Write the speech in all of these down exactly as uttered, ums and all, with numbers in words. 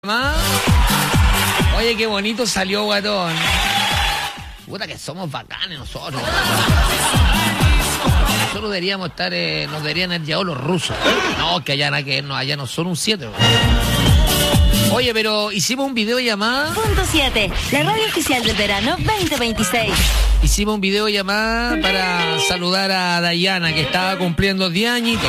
¿Ah? Oye, qué bonito salió, guatón. Puta que somos bacanes nosotros. Nosotros deberíamos estar, eh, nos deberían haber llevado los rusos. No, que allá, que no, allá no son un siete. Oye, pero hicimos un video llamada. Punto siete, la radio oficial del verano veinte veintiséis. Hicimos un video llamada para saludar a Dayana, que estaba cumpliendo diez añitos.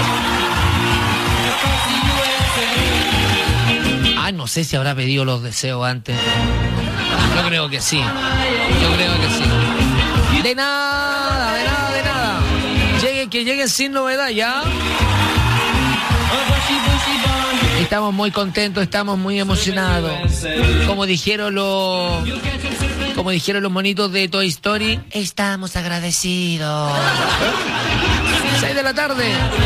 Ay, no sé si habrá pedido los deseos antes. Yo creo que sí. Yo creo que sí. De nada, de nada, de nada. Llegue, que lleguen sin novedad, ¿ya? Estamos muy contentos, estamos muy emocionados. Como dijeron los... Como dijeron los monitos de Toy Story, estamos agradecidos. seis de la tarde.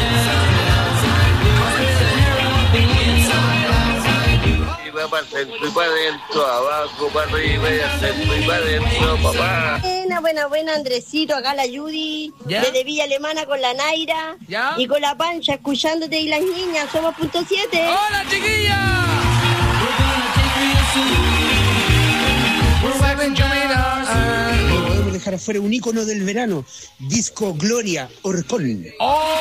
Para el centro y para adentro, abajo, para arriba y al centro y para adentro, papá. Buena, buena, buena, Andresito, acá la Judy, ¿Ya? desde Villa Alemana con la Naira. ¿Ya? Y con la Pancha, escuchándote y las niñas, somos punto siete. ¡Hola, chiquilla! No podemos dejar afuera un ícono del verano, Disco Gloria Orcón. ¡Oh!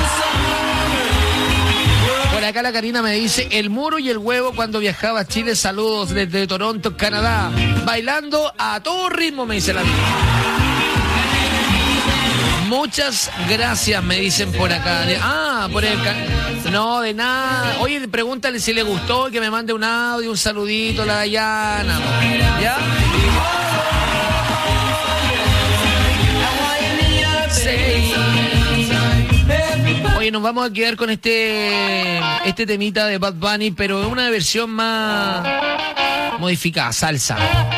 Por acá la Karina me dice, el muro y el huevo cuando viajaba a Chile, saludos desde Toronto, Canadá. Bailando a todo ritmo, me dice la amiga. Muchas gracias, me dicen por acá. Ah, por el... No, de nada. Oye, pregúntale si le gustó, que me mande un audio, un saludito a la Dayana. ¿Ya? Sí. Oye, nos vamos a quedar con este este temita de Bad Bunny, pero en una versión más modificada, salsa.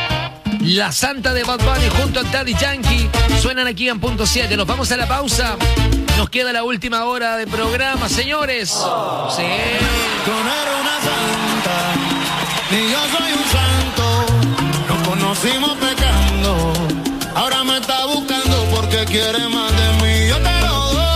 La Santa de Bad Bunny junto a Daddy Yankee suenan aquí en punto siete. Nos vamos a la pausa. Nos queda la última hora de programa, señores. Oh. Sí. Tú no eres una santa, ni yo soy un santo. Nos conocimos pecando. Ahora me está buscando porque quiere más de mí. Yo te lo doy.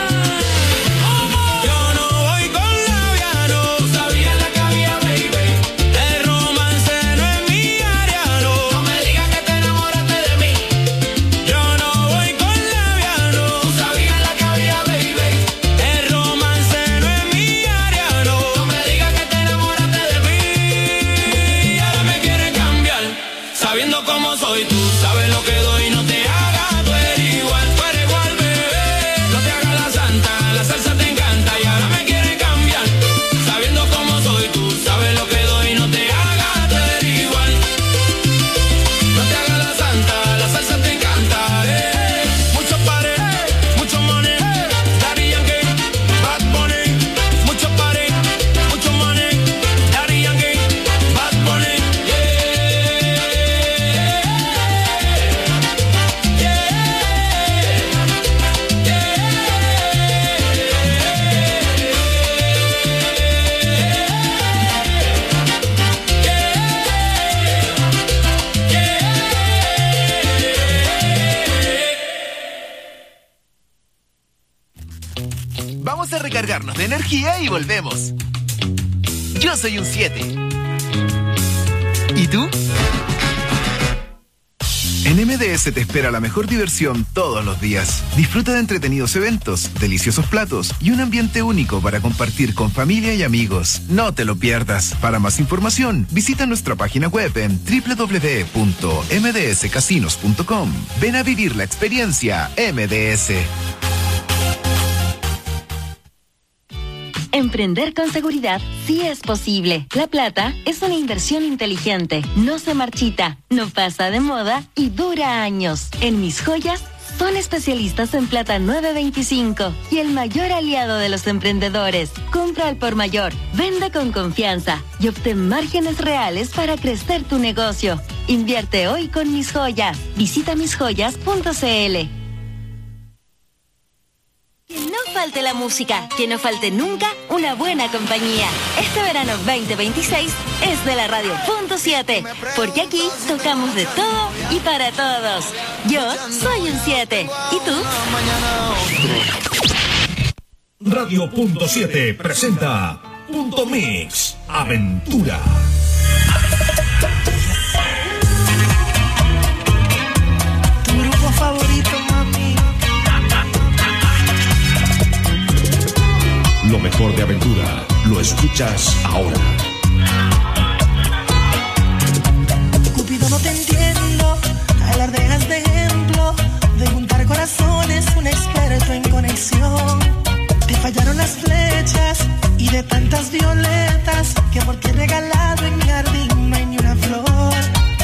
Baby. recargarnos de energía y volvemos. Yo soy un siete. ¿Y tú? En M D S te espera la mejor diversión todos los días. Disfruta de entretenidos eventos, deliciosos platos y un ambiente único para compartir con familia y amigos. No te lo pierdas. Para más información, visita nuestra página web en doble u doble u doble u punto m d s casinos punto com. Ven a vivir la experiencia M D S. Emprender con seguridad sí es posible. La plata es una inversión inteligente, no se marchita, no pasa de moda y dura años. En Mis Joyas son especialistas en plata nueve veinticinco y el mayor aliado de los emprendedores. Compra al por mayor, vende con confianza y obtén márgenes reales para crecer tu negocio. Invierte hoy con Mis Joyas. Visita mis joyas punto c l. Que no falte la música, que no falte nunca una buena compañía. Este verano veinte veintiséis es de la radio punto siete, porque aquí tocamos de todo y para todos. Yo soy un siete. ¿Y tú? Radio punto siete presenta Punto Mix Aventura. Tu grupo favorito, mami. Lo mejor de Aventura lo escuchas ahora. Cupido, no te entiendo. Alardeas de ejemplo, de juntar corazones, un experto en conexión. Te fallaron las flechas y de tantas violetas que por ti he regalado en mi jardín no hay ni una flor.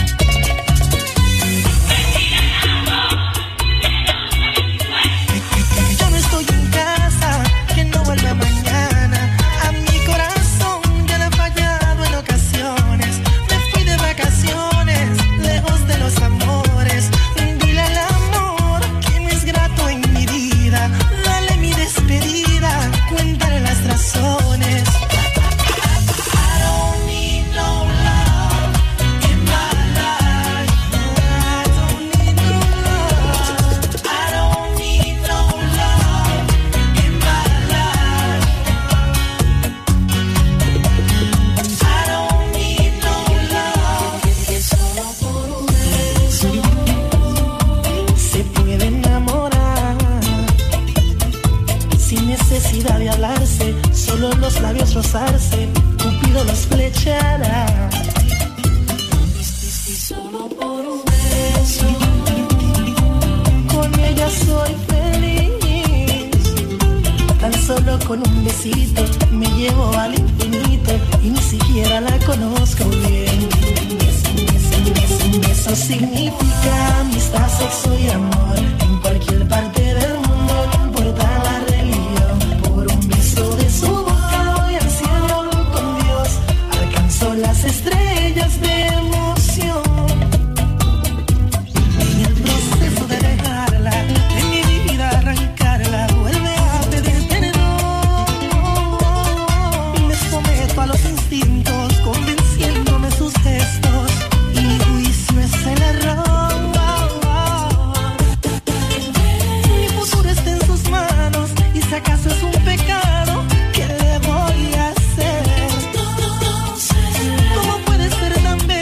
Yo no estoy en casa, que no vuelva mañana. A mi corazón ya le ha fallado en ocasiones. Me fui de vacaciones, lejos de los amores. Dile al amor que no es grato en mi vida. Dale mi despedida, cuéntale las razones. I don't need no love in my life. I don't need no love. I don't need no love in my life. I don't need no love. Que solo por un beso se puede enamorar, sin necesidad de hablarse, solo los labios rozarse, Cupido los flechará. Y solo por un beso, con ella soy feliz. Tan solo con un besito me llevo al infinito y ni siquiera la conozco bien. Eso significa amistad, sexo y amor en cualquier parte del mundo, no importa la religión. Por un beso de su boca voy al cielo con Dios, alcanzo las estrellas de emoción. En el proceso de dejarla, de mi vida arrancarla, vuelve a pedir perdón. Me someto a los instintos, convenciéndome sus gestos, y juicio es el error. Mi futuro está en sus manos, y si acaso es un pecado, ¿qué le voy a hacer? ¿Cómo puede ser tan bello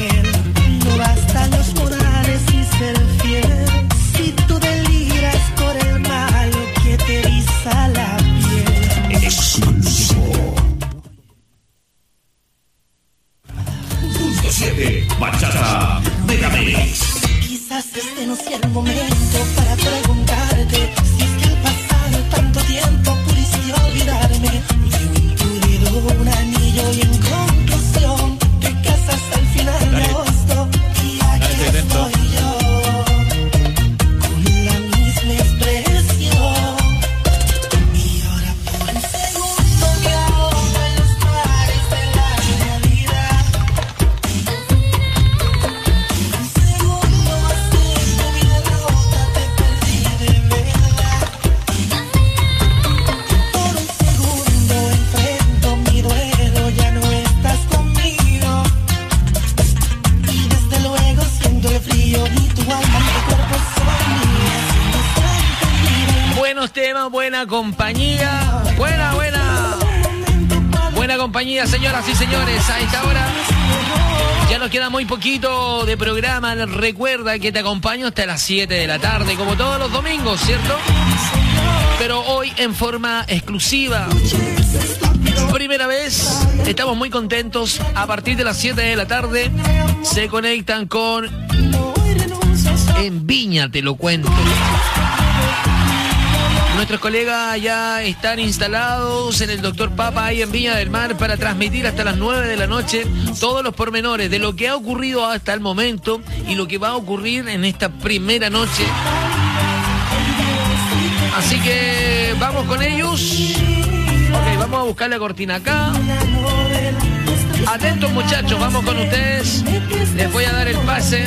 piel. No bastan los morales y ser fiel. Si tú deliras por el malo que te eriza la piel. Exclusivo. Punto siete, Bachata Megamix. Quizás este no sea el momento para preguntarte si es que al pasar tanto tiempo pudiste olvidarme. De un tulido, un anillo y en conclusión te casas al final de agosto. Y aquí estoy yo con la misma expresión. Y ahora por un segundo me ahogo en los mares de la realidad. Un segundo más tiempo mi derrota te perdí de verdad. Por un segundo enfrento mi duelo, ya no estás conmigo. Y desde luego siento el frío y tu alma, mi cuerpo son mías. No está entendido. Buenos temas, buena compañía. Buena, buena. Buena compañía, señoras y señores. A esta hora ya nos queda muy poquito de programa. Recuerda que te acompaño hasta las siete de la tarde, como todos los domingos, ¿cierto? Pero hoy en forma exclusiva. Primera vez, estamos muy contentos. A partir de las siete de la tarde se conectan con En Viña, te lo cuento. Nuestros colegas ya están instalados en el Doctor Papa ahí en Viña del Mar para transmitir hasta las nueve de la noche todos los pormenores de lo que ha ocurrido hasta el momento y lo que va a ocurrir en esta primera noche. Así que vamos con ellos. Ok, vamos a buscar la cortina acá. Atentos, muchachos, vamos con ustedes. Les voy a dar el pase.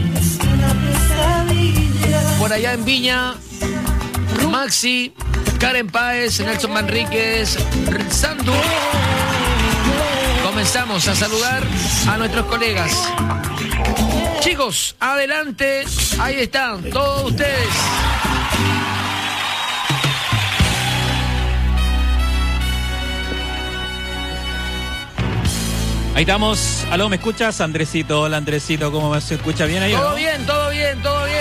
Por allá en Viña, Maxi, Karen Páez, Nelson Manríquez, Sandu. Comenzamos a saludar a nuestros colegas. Chicos, adelante. Ahí están, todos ustedes. Ahí estamos. Aló, ¿me escuchas? Andresito, hola Andresito, ¿cómo me se escucha bien ahí? Todo ¿no? bien, todo bien, todo bien.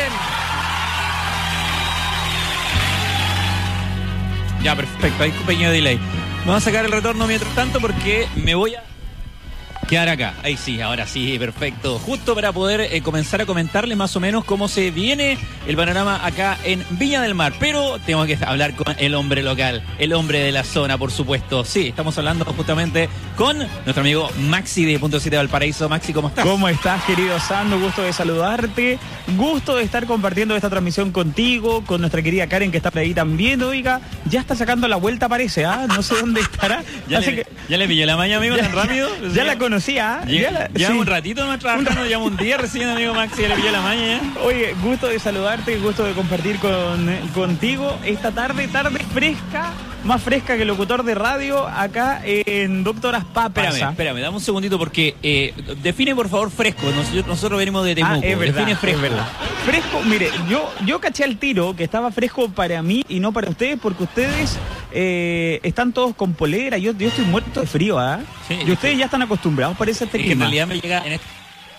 Ya, perfecto, hay un pequeño delay. Vamos a sacar el retorno mientras tanto porque me voy a quedar acá. Ahí sí, ahora sí, perfecto. Justo para poder eh, comenzar a comentarle más o menos cómo se viene el panorama acá en Viña del Mar. Pero tengo que hablar con el hombre local, el hombre de la zona, por supuesto. Sí, estamos hablando justamente con nuestro amigo Maxi de Punto siete Valparaíso. Maxi, ¿cómo estás? ¿Cómo estás, querido Sando? Gusto de saludarte. Gusto de estar compartiendo esta transmisión contigo, con nuestra querida Karen, que está por ahí también. Oiga, ya está sacando la vuelta, parece, ¿ah? No sé dónde estará. ¿Ya, Así le, que... ¿Ya le pillé la maña, amigo, tan rápido? Ya, ya la conocía. Ya, la... ya sí. un ratito nomás trabajando, ya un día recién, amigo Maxi, ya le pillé la maña. ¿Ya? Oye, gusto de saludarte, gusto de compartir con, contigo esta tarde, tarde fresca, más fresca que el locutor de radio acá en Doctor Aspa. Espérame, espérame, dame un segundito porque eh, define por favor fresco. Nosotros, nosotros venimos de Temuco. Ah, es verdad, define fresco. Es verdad. Fresco, mire, yo, yo caché al tiro que estaba fresco para mí y no para ustedes, porque ustedes eh, están todos con polera. Yo, yo estoy muerto de frío, ¿ah? ¿eh? Sí, y ustedes ya están acostumbrados, parece este sí, clima. En realidad me llega en este...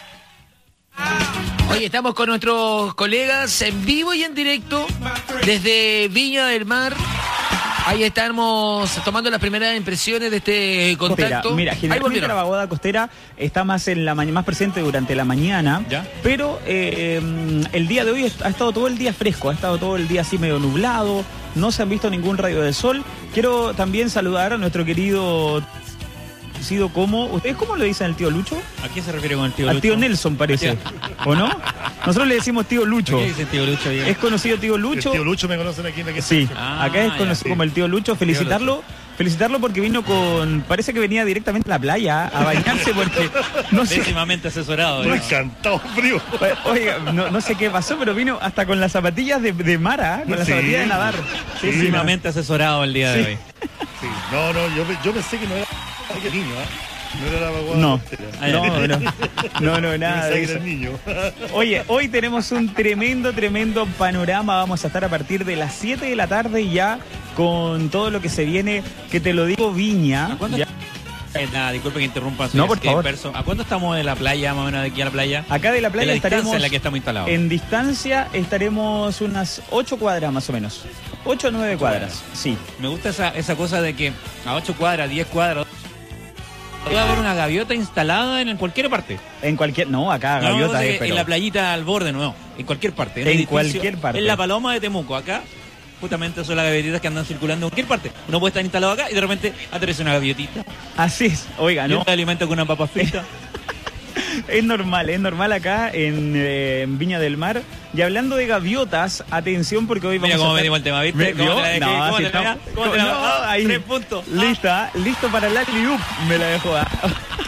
Hoy estamos con nuestros colegas en vivo y en directo desde Viña del Mar. Ahí estamos tomando las primeras impresiones de este contacto. Mira, mira generalmente la vaguada costera está más en la más presente durante la mañana, ¿ya? Pero eh, el día de hoy ha estado todo el día fresco, ha estado todo el día así medio nublado, no se han visto ningún rayo de sol. Quiero también saludar a nuestro querido... sido como, ¿ustedes cómo le dicen al tío Lucho? ¿A qué se refiere con el tío al Lucho? Al tío Nelson parece, ¿o no? Nosotros le decimos tío Lucho. ¿Qué dice tío Lucho? Bien? Es conocido tío Lucho. El tío Lucho me conocen aquí en la que sí. Ah, acá es conocido ya, como sí. el tío Lucho. Felicitarlo, felicitarlo porque vino con, parece que venía directamente a la playa a bañarse porque no sé. Pésimamente asesorado. Me encantado frío. Oiga, no, no sé qué pasó, pero vino hasta con las zapatillas de, de Mara, con las sí, zapatillas de nadar. Sí, pésimamente no. asesorado el día sí. de hoy. Sí. No, no, yo, yo pensé que no era que niño, ¿eh? No era la vaguada. No, no, no, no, no, nada de eso. Niño. Oye, hoy tenemos un tremendo, tremendo panorama. Vamos a estar a partir de las siete de la tarde ya con todo lo que se viene, que te lo digo, Viña. ¿A cuándo? Ya. Eh, nada, disculpe que interrumpa. No, por favor. Perso. ¿A cuánto estamos de la playa, más o menos de aquí a la playa? Acá de la playa de la estaremos... en la que estamos instalados. En distancia estaremos unas ocho cuadras más o menos. ocho o nueve cuadras, sí. Me gusta esa, esa cosa de que a ocho cuadras, diez cuadras... Puede haber una gaviota instalada en cualquier parte. En cualquier... No, acá no, gaviota no, es, pero... En la playita al borde, no. En cualquier parte. En, en edificio, cualquier parte. En la Paloma de Temuco, acá... Justamente son las gaviotitas que andan circulando en cualquier parte. Uno puede estar instalado acá y de repente aterriza una gaviotita. Así es, oiga, ¿no? Yo me alimento con una papa frita. Es normal, es normal acá en, eh, en Viña del Mar. Y hablando de gaviotas, atención porque hoy vamos Mira cómo a... Mira venimos el tema, ¿viste? ¿Vio? ¿Cómo te la dejé? No, ¿Cómo si te la estamos... dejé? ¿Cómo te la no, ah, ahí. Tres puntos. Lista, listo para el alley-oop. Me la dejo. ¿Ah?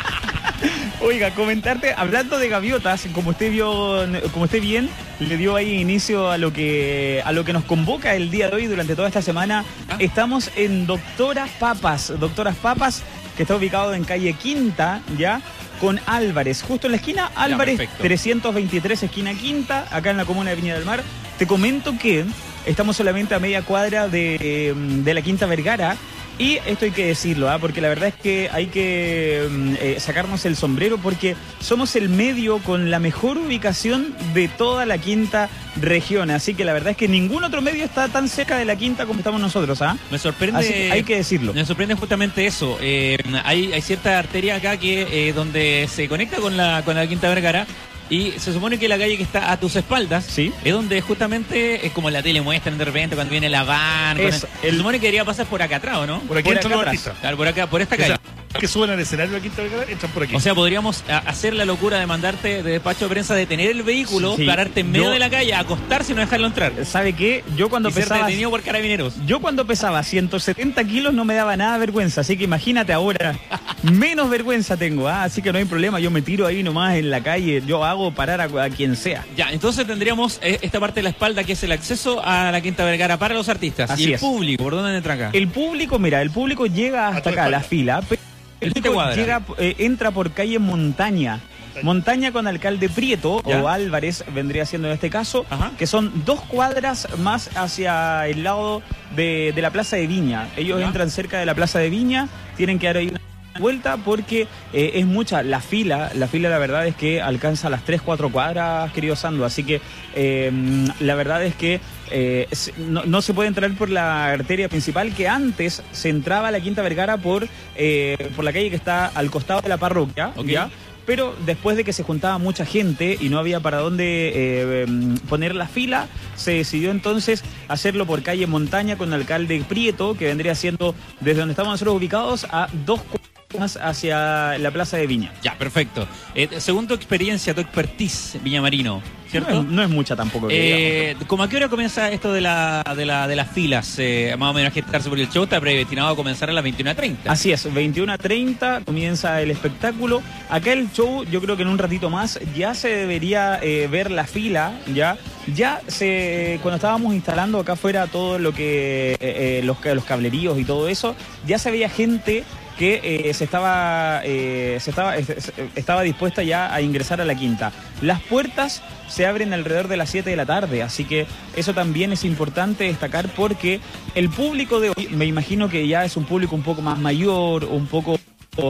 Oiga, comentarte, hablando de gaviotas, como usted vio, como usted bien, le dio ahí inicio a lo que a lo que nos convoca el día de hoy durante toda esta semana. ¿Ah? Estamos en Doctoras Papas, Doctoras Papas, que está ubicado en calle Quinta, ¿ya? Con Álvarez, justo en la esquina Álvarez, ya, trescientos veintitrés, esquina Quinta, acá en la comuna de Viña del Mar. Te comento que estamos solamente a media cuadra de, de la Quinta Vergara. Y esto hay que decirlo, ¿eh? Porque la verdad es que hay que eh, sacarnos el sombrero porque somos el medio con la mejor ubicación de toda la quinta región. Así que la verdad es que ningún otro medio está tan cerca de la quinta como estamos nosotros. ¿Ah? Me sorprende. Así que hay que decirlo. Me sorprende justamente eso. Eh, hay, hay cierta arteria acá que eh, donde se conecta con la, con la Quinta Vergara. Y se supone que la calle que está a tus espaldas, ¿sí?, es donde justamente es como la tele muestran de repente cuando viene la van. Es el... Se supone que debería pasar por acá atrás, ¿o no? Por aquí por entran acá los artistas. Claro, por acá, por esta calle. O sea, que suben al escenario de la Quinta Vergara, entran por aquí. O sea, podríamos a, hacer la locura de mandarte de despacho de prensa, detener el vehículo, sí, pararte en medio yo... de la calle, acostarse y no dejarlo entrar. ¿Sabe qué? Yo cuando y pesaba... ser detenido por carabineros. Yo cuando pesaba ciento setenta kilos no me daba nada vergüenza, así que imagínate ahora, menos vergüenza tengo, ¿ah? Así que no hay problema, yo me tiro ahí nomás en la calle, yo hago parar a, a quien sea. Ya, entonces tendríamos eh, esta parte de la espalda que es el acceso a la Quinta Vergara para los artistas. Así y el es. Público, ¿por dónde entra acá? El público, mira, el público llega hasta acá, la fila, pero el público llega, eh, entra por calle Montaña. Montaña con Alcalde Prieto, ¿ya?, o Álvarez vendría siendo en este caso. Ajá. Que son dos cuadras más hacia el lado de, de la Plaza de Viña. Ellos, ¿ya?, entran cerca de la Plaza de Viña, tienen que dar ahí una vuelta porque eh, es mucha la fila. La fila, la verdad es que alcanza las tres, cuatro cuadras, querido Sando, así que eh, la verdad es que eh, no, no se puede entrar por la arteria principal, que antes se entraba a la Quinta Vergara por, eh, por la calle que está al costado de la parroquia, okay, ¿ya? Pero después de que se juntaba mucha gente y no había para dónde eh, poner la fila, se decidió entonces hacerlo por calle Montaña con Alcalde Prieto, que vendría siendo desde donde estamos nosotros ubicados a dos más hacia la Plaza de Viña. Ya, perfecto. Eh, según tu experiencia, tu expertise, Viñamarino, ¿cierto? No es, no es mucha tampoco. Que eh, ¿Cómo a qué hora comienza esto de la de, la, de las filas? Eh, más o menos a gestarse, porque el show está predestinado a comenzar a las veintiuna treinta. Así es, veintiuna treinta comienza el espectáculo. Acá el show, yo creo que en un ratito más ya se debería eh, ver la fila, ya. Ya se, cuando estábamos instalando acá afuera todo lo que, eh, los, los cableríos y todo eso, ya se veía gente que eh, se estaba eh, se estaba eh, estaba dispuesta ya a ingresar a la quinta. Las puertas se abren alrededor de las siete de la tarde, así que eso también es importante destacar porque el público de hoy, me imagino que ya es un público un poco más mayor, un poco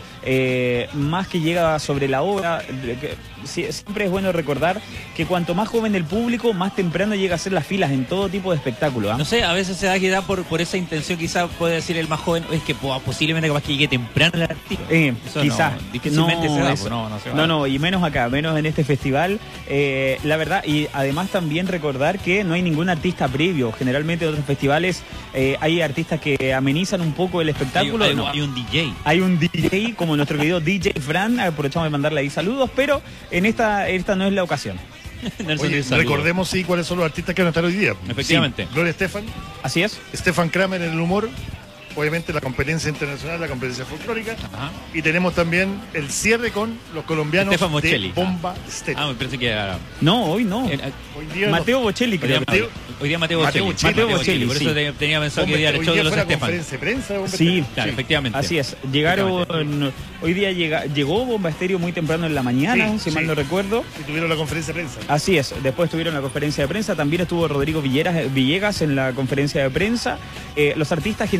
eh, más que llega sobre la hora. Siempre es bueno recordar que cuanto más joven el público, más temprano llega a hacer las filas en todo tipo de espectáculos, ¿eh? No sé, a veces se da que da por, por esa intención, quizás puede decir el más joven, es que pues, posiblemente capaz que llegue temprano el artista. Eh, quizás. No, difícilmente no, se da, eso, pues, no, no se va. No, no, y menos acá, menos en este festival. Eh, la verdad, y además también recordar que no hay ningún artista previo. Generalmente en otros festivales eh, hay artistas que amenizan un poco el espectáculo. Hay, hay, no. hay un D J. Hay un D J, como nuestro querido D J Fran, aprovechamos de mandarle ahí saludos, pero en esta, esta no es la ocasión. Oye, recordemos sí cuáles son los artistas que van a estar hoy día. Efectivamente. Sí, Gloria Estefan. Así es. Stefan Kramer en el humor. Obviamente la competencia internacional, la competencia folclórica. Ajá. Y tenemos también el cierre con los colombianos de Bomba Estéreo. Ah, me parece que era... No, hoy no. El, hoy día Mateo no. Bocelli, creo. Mateo, hoy día Mateo Bocelli. Mateo, Mateo Bocelli, por sí. eso te, tenía pensado Bomba, que hoy día el show de los Estefan. Conferencia de prensa, Bomba sí, claro, sí, efectivamente. Así es. Llegaron, hoy día llega, llegó Bomba Estéreo muy temprano en la mañana, sí, si sí. mal no recuerdo. Y tuvieron la conferencia de prensa. Así es. Después tuvieron la conferencia de prensa. También estuvo Rodrigo Villeras, Villegas en la conferencia de prensa. Eh, los artistas generalmente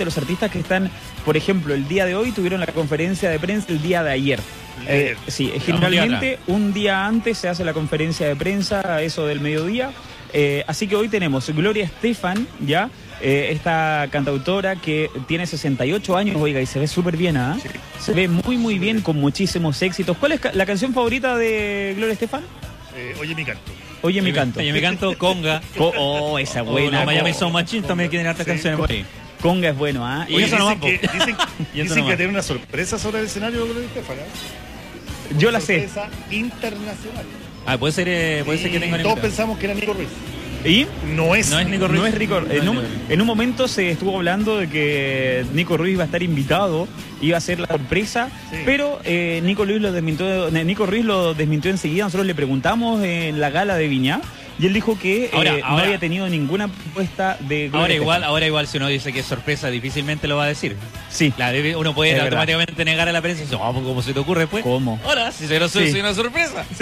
los artistas que están, por ejemplo, el día de hoy tuvieron la conferencia de prensa el día de ayer. Eh, sí, generalmente un día antes se hace la conferencia de prensa, a eso del mediodía. Eh, así que hoy tenemos Gloria Estefan, ya, eh, esta cantautora que tiene sesenta y ocho años, oiga, y se ve súper bien, ¿ah? ¿eh? Sí. Se ve muy, muy bien, con muchísimos éxitos. ¿Cuál es la canción favorita de Gloria Estefan? Eh, Oye mi canto. Oye mi canto. Oye mi canto, Conga. Co oh, esa buena. Oh, no, Miami Sound Machine también tienen hartas sí, canciones por ahí. Conga es bueno, ¿ah? ¿eh? Y eso dicen, no que, dicen, y dicen que tiene una sorpresa sobre el escenario de Gloria Estefan, ¿eh? Yo la sé. Sorpresa internacional. Ah, puede ser, eh, puede ser que tenga. Todos pensamos que era Nico Ruiz. ¿Y? No es, no es Nico Ruiz. No es Rico, no en, un, en un momento se estuvo hablando de que Nico Ruiz iba a estar invitado, iba a ser la sorpresa, sí. pero eh, Nico Ruiz lo desmintió, Nico Ruiz lo desmintió enseguida. Nosotros le preguntamos en la gala de Viña y él dijo que ahora, eh, ahora, no había tenido ninguna propuesta de Gloria ahora igual Estefan. Ahora igual si uno dice que es sorpresa, difícilmente lo va a decir. Sí. La, uno puede es automáticamente verdad. negar a la prensa y decir, oh, ¿cómo se te ocurre después? ¿Cómo? Ahora, si se lo soy, sí. soy una sorpresa. Sí.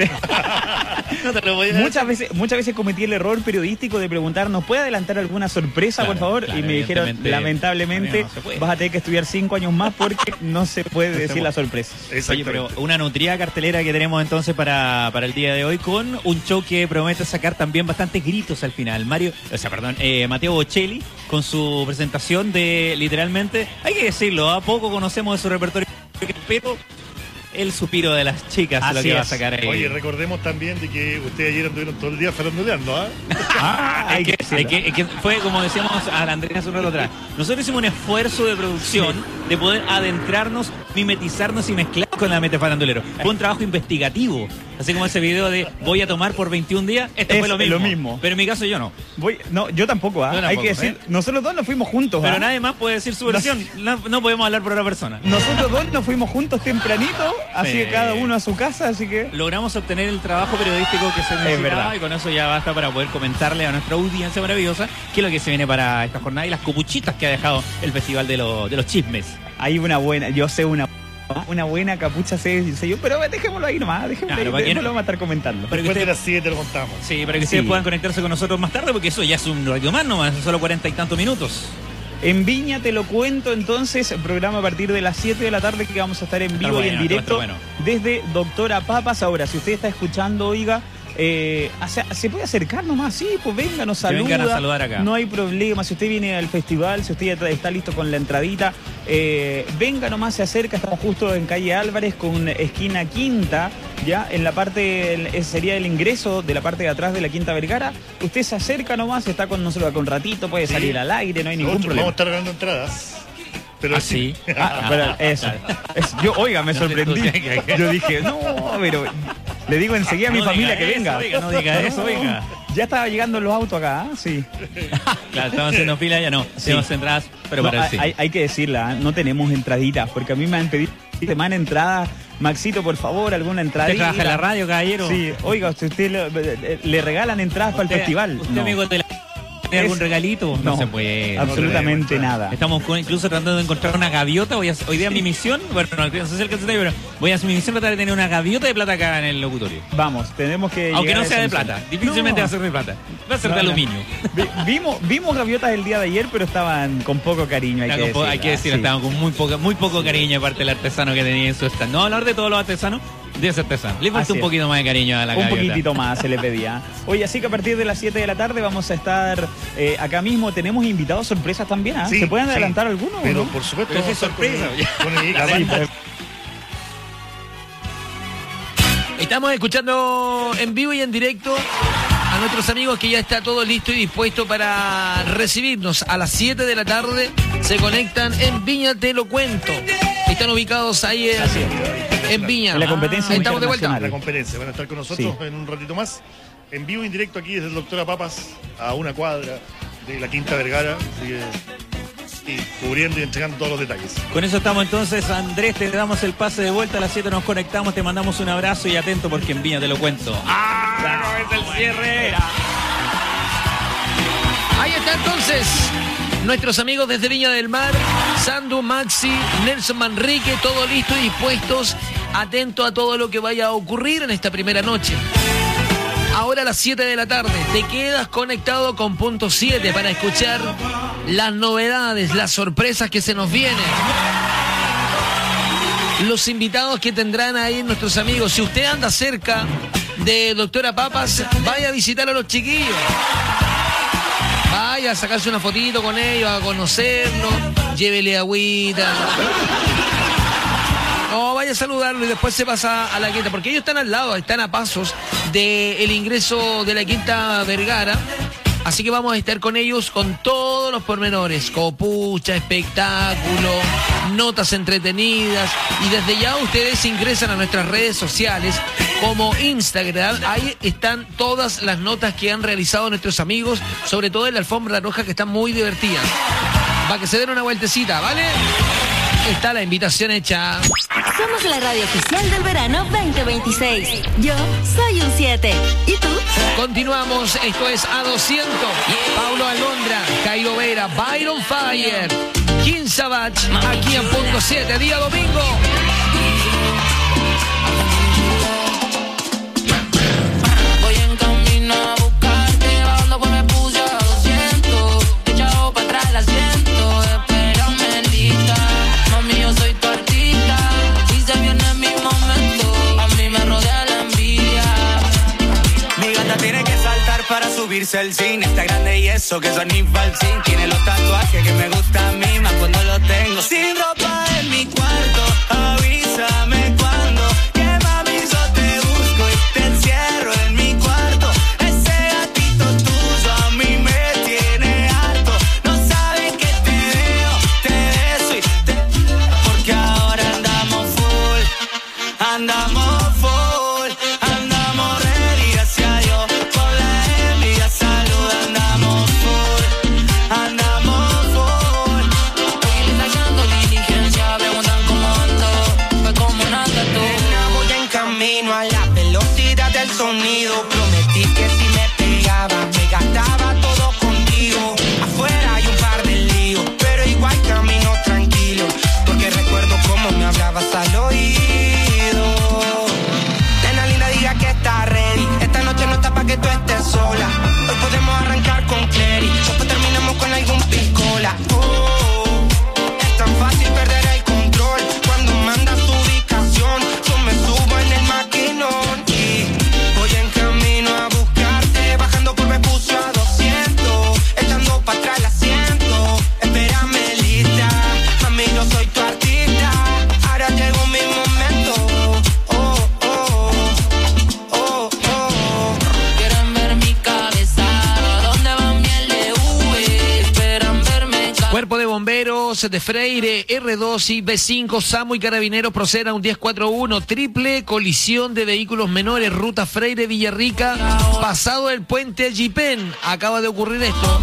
No te lo voy a muchas veces, muchas veces cometí el error periodístico de preguntar, ¿nos puede adelantar alguna sorpresa, claro, por favor? Claro, y me dijeron, lamentablemente, no vas a tener que estudiar cinco años más porque no se puede no decir las sorpresas. Oye, pero una nutrida cartelera que tenemos entonces para, para el día de hoy, con un show que promete sacar también bastantes gritos al final. Mario, o sea, perdón, eh, Mateo Bocelli, con su presentación de, literalmente, hay que decirlo, a poco conocemos de su repertorio, pero el suspiro de las chicas es lo que va a sacar ahí. Oye, recordemos también de que ustedes ayer anduvieron todo el día faranduleando, ¿ah? ¿eh? Ah, hay que, hay que, hay que fue como decíamos a la Andrea hace un rato atrás. Nosotros hicimos un esfuerzo de producción sí. de poder adentrarnos, mimetizarnos y mezclar con la mente farandulero. Fue un trabajo investigativo. Así como ese video de voy a tomar por veintiún días, esto es fue lo mismo. lo mismo. Pero en mi caso yo no. Voy, no, yo tampoco, ¿ah? ¿eh? Hay que decir, ¿eh? Nosotros dos nos fuimos juntos, pero ¿eh? nadie más puede decir su versión. No, no podemos hablar por otra persona. Nosotros dos nos fuimos juntos tempranito, así sí. que cada uno a su casa, así que logramos obtener el trabajo periodístico que se necesitaba y con eso ya basta para poder comentarle a nuestra audiencia maravillosa qué es lo que se viene para esta jornada y las copuchitas que ha dejado el Festival de, lo, de los Chismes. Hay una buena, yo sé una Una buena capucha se, se yo, pero dejémoslo ahí nomás, dejémoslo claro, ahí, no lo vamos a estar comentando. Pero después de las siete lo contamos. Sí, para que sí. ustedes puedan conectarse con nosotros más tarde, porque eso ya es un radio más nomás, solo cuarenta y tantos minutos. En Viña Te Lo Cuento, entonces, el programa a partir de las siete de la tarde que vamos a estar en vivo bueno, y en directo bueno. desde Doctora Papas. Ahora, si usted está escuchando, oiga, Eh, o sea, se puede acercar nomás, sí, pues venga, nos saluda. Vengan a saludar acá. No hay problema, si usted viene al festival, si usted ya está listo con la entradita, eh, venga nomás, se acerca, estamos justo en calle Álvarez con esquina Quinta, ya, en la parte, sería el ingreso de la parte de atrás de la Quinta Vergara. Usted se acerca nomás, está con nosotros acá un ratito, puede salir sí. al aire, no hay ningún Nosotros problema. Vamos a estar ganando entradas. Pero ¿Ah, sí? Ah, pero eso, eso. Yo, oiga, me sorprendí. Yo dije, no, pero le digo enseguida a mi no familia que eso, venga. Oiga, no diga eso, oiga. Ya estaba llegando los autos acá, ¿eh? Sí. Claro, estamos haciendo fila, ya no. Sí. Tenemos entradas, pero no, para el sí. hay, hay que decirla, ¿eh? No tenemos entraditas, porque a mí me han pedido semana entrada. Maxito, por favor, alguna entrada. ¿Usted trabaja en la radio, caballero? Sí, oiga, usted, usted le, le regalan entradas usted, para el festival. ¿Usted, no. amigo de la... ¿Tiene algún regalito? No, no se puede. Absolutamente no nada. Estamos con, incluso tratando de encontrar una gaviota. Voy a, hoy día mi misión, bueno, no, no sé si alcanza, pero voy a hacer mi misión tratar de tener una gaviota de plata acá en el locutorio. Vamos, tenemos que. Aunque no sea de plata, difícilmente no. va a ser de plata. Va a ser no, de no. aluminio. Vimos, vimos gaviotas el día de ayer, pero estaban con poco cariño. Hay, que, con decir, hay que decir, sí. estaban con muy poco, muy poco cariño, aparte del artesano que tenía en su stand. No hablar de todos los artesanos. De ese artesano. Le falta un poquito más de cariño a la gaviota. Un poquitito más se le pedía. Oye, así que a partir de las siete de la tarde vamos a estar eh, acá mismo. Tenemos invitados sorpresas también, ¿eh? Sí, ¿Se pueden sí. adelantar algunos? Pero ¿no? por supuesto. Pero es sorpresa. Con el, con el, sí, Estamos escuchando en vivo y en directo a nuestros amigos que ya está todo listo y dispuesto para recibirnos. A las siete de la tarde se conectan en Viña Te Lo Cuento. Están ubicados ahí en, en Viña. En la competencia ah, estamos de vuelta. En la competencia. Van a estar con nosotros sí. en un ratito más. En vivo y en directo aquí desde el Doctora Papas, a una cuadra de la Quinta Vergara. Así que, y cubriendo y entregando todos los detalles. Con eso estamos entonces, Andrés, te damos el pase de vuelta. A las siete nos conectamos, te mandamos un abrazo y atento porque en Viña Te Lo Cuento. ¡Ah! ¡No es el cierre! Ahí está entonces nuestros amigos desde Viña del Mar, Sandu, Maxi, Nelson Manrique, todo listo y dispuestos, atento a todo lo que vaya a ocurrir en esta primera noche. Ahora a las siete de la tarde te quedas conectado con Punto siete para escuchar las novedades, las sorpresas que se nos vienen. Los invitados que tendrán ahí nuestros amigos. Si usted anda cerca de Doctora Papas, vaya a visitar a los chiquillos. Vaya a sacarse una fotito con ellos, a conocerlos, llévele agüita. No, vaya a saludarlo y después se pasa a la quinta, porque ellos están al lado, están a pasos del ingreso de la Quinta Vergara. Así que vamos a estar con ellos con todos los pormenores, copucha, espectáculo, notas entretenidas. Y desde ya ustedes ingresan a nuestras redes sociales como Instagram. Ahí están todas las notas que han realizado nuestros amigos, sobre todo en la alfombra roja, que están muy divertidas. Para que se den una vueltecita, ¿vale? Está la invitación hecha. Somos la radio oficial del verano veinte veintiséis. Yo soy un siete. ¿Y tú? Continuamos. Esto es A doscientos. Paulo Alondra, Cairo Vera, Byron Fire, King Savage, aquí en Punto siete, día domingo. Voy en camino a buscarte, bajando pues me puse a doscientos. Echado para atrás el asiento, espérame lista. Mami, yo soy tu artista y se viene mi momento. A mí me rodea la envidia. Mi gata tiene que saltar para subirse al cine. Está grande y eso que son ni falsín. Tiene los tatuajes que me gustan a mí, más cuando los tengo sin ropa en mi cuarto. Avísame cuando, que mami yo te busco y te encierro en mi cuarto. Ese gatito tuyo a mí me tiene harto. No sabes que te veo, te beso y te... Porque ahora andamos full, andamos full, andamos ready, gracias a Dios. Con la envidia salud, andamos full, andamos full. Estoy sacando diligencia, preguntan cómo ando, pues como nada tú. Nena, voy en camino a la velocidad del sonido. Prometí que si me pegaba, me gastaba todo contigo. Afuera hay un par de líos, pero igual camino tranquilo, porque recuerdo cómo me hablabas al oído. Nena linda, diga que está ready. Esta noche no está pa' que tú estés sola. Hoy podemos arrancar con Clary, después terminamos con algún piscola. Oh, es tan fácil perder el control cuando mandas tu ubicación. Yo me subo en el maquinón y voy en camino a buscarte, bajando por Vespucio a doscientos, echando para atrás el asiento. Espérame lista, mami, yo soy tu artista. Ahora llegó mi momento. Oh, oh, oh, oh. Quieren ver mi cabeza, ¿dónde va mi L V? Esperan verme ca- Cuerpo de Bomberos de Freire, R dos y B cinco, SAMU y Carabineros proceden a un diez cuarenta y uno. Triple colisión de vehículos menores, ruta Freire Villarrica, pasado el puente Jipen. Acaba de ocurrir esto.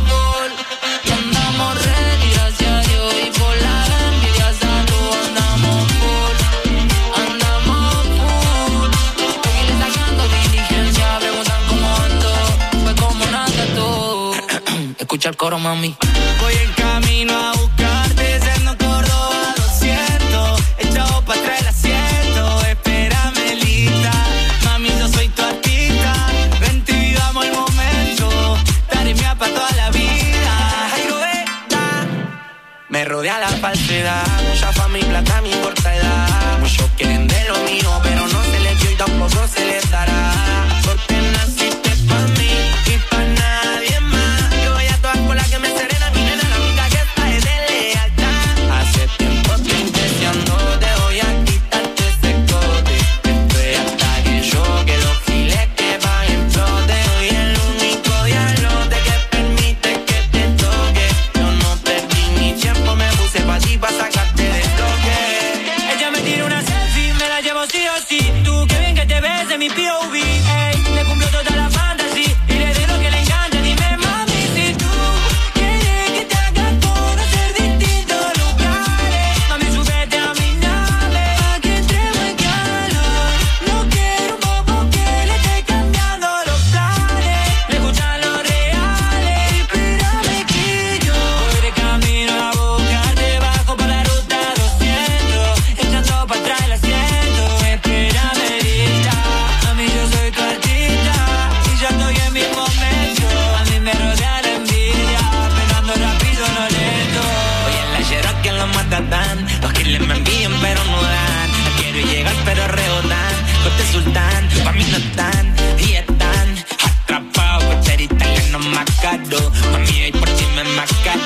Y andamos ready, gracias a Dios. Y por la envidia salud, andamos full, andamos full. Estoy sacando diligencia, preguntan cómo ando, pues como nada tú. Escucha el coro, mami. Voy en camino a buscarte, siendo Córdoba doscientos, echado para atrás el asiento. Espérame lista, mami, yo soy tu artista. Vente y vivamos el momento, daré mía para toda la vida. Ay, Roberta, me rodea la falsedad. Mucha fama y plata, me importa edad. Muchos quieren de lo mío, pero no se les dio y tampoco se les dará. Porque naciste pa' mí y pa' nadie más. Yo voy a todas con la que me serena, mi nena, la única que está es de lealtad. Hace tiempo estoy deseando, te voy a quitarte ese cote. Estoy hasta que yo, que los giles que van en flote. Soy el único diablote que permite que te toque. Yo no perdí mi tiempo, me puse pa' ti pa' sacarte de toque. Ella me tira una selfie, me la llevo sí o sí. Tú, qué bien que te ves en mi P O V. Ey, me cumplió toda la fantasía y le di lo que le encanta. Dime, mami, si tú quieres que te haga conocer distintos lugares. Mami, súbete a mi nave pa' que entremos en calor. No quiero un bobo que le esté cambiando los planes. Le gustan los reales. Espérame que yo voy de camino a buscarte, bajo por la ruta doscientos, echando para atrás el asiento. Espérame lista, mami, yo soy tu artista.